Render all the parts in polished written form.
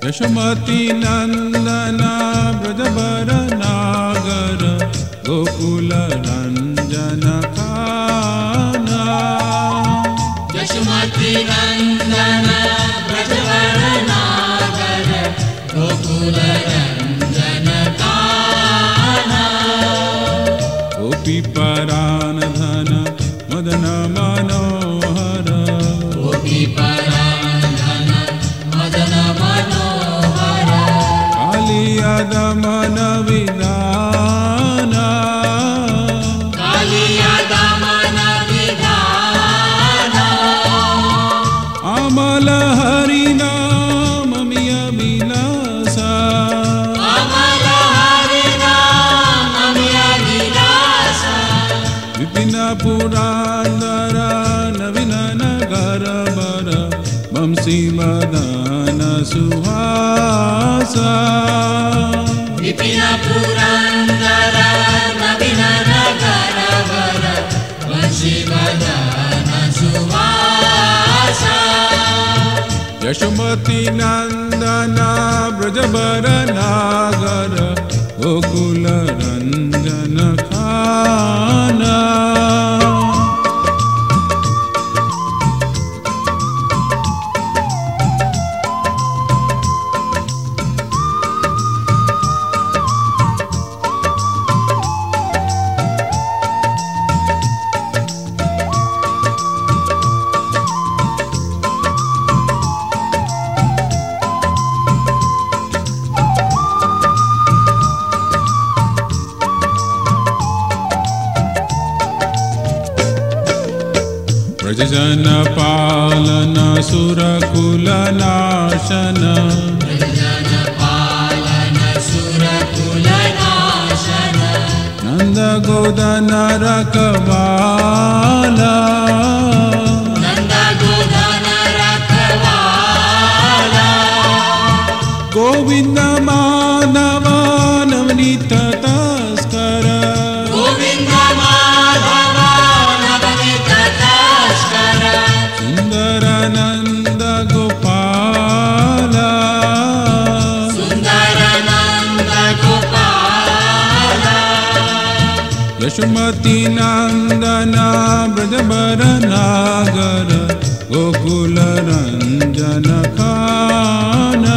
यशोमती नंदन ब्रजवर नागर गोकुल रंजन काना। यशोमती नंदन ब्रजवर नागर गोकुल रंजन काना। गोपी परान धन मदन मनोहर। गोपी परान धन मदन मनोहर। कालिया दमन विधान। कालिया दमन विधान। अमल हरि नाम मिय विलासा। अमल हरि नाम मिय विलासा। विपिन पुरांदर नवीन नगर बर वंशी मदन सुहासा। विपिन पुरंदर नवीन नगर बर वंशी मदन सुहासा। यशोमती नंदन ब्रजवर नागर गोकुल रंजन खाना। ब्रजजन पालन सुरकुल नाशन। ब्रजजन पालन सुरकुल नाशन। नंद गोदन रखवाला। नंद गोदन रखवाला। गोविंद माधव नवनीत तस्कर। गोविंद माधव नवनीत तस्कर। सुंदर नंद गोपाला। सुंदर नंद गोपाला। यशोमती नंदन ब्रजवर नागर गोकुल रंजन खाना।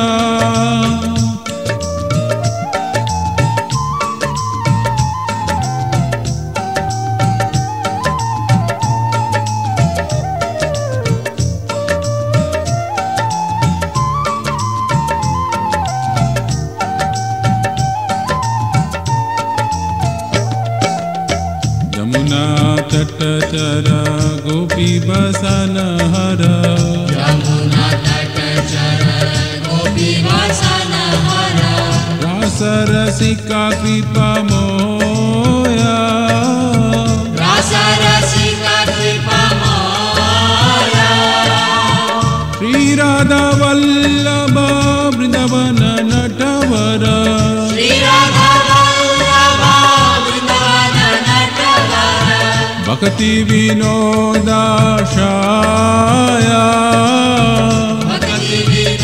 यमुना तट चर गोपी बसन हर। यमुना तट चर गोपी बसन हर। रास रसिका कृपा मोया। रास रसिका कृपा मोया। श्री राधा वल्लभ वृंदावन नटवर। श्री राधा वल्लभ वृंदावन नटवर। भक्ति विनोदाशाया। भक्ति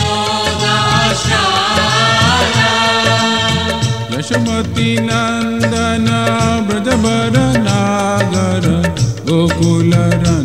विनोदाशाया। यशोमती नंदन ब्रजवर नागर गोकुल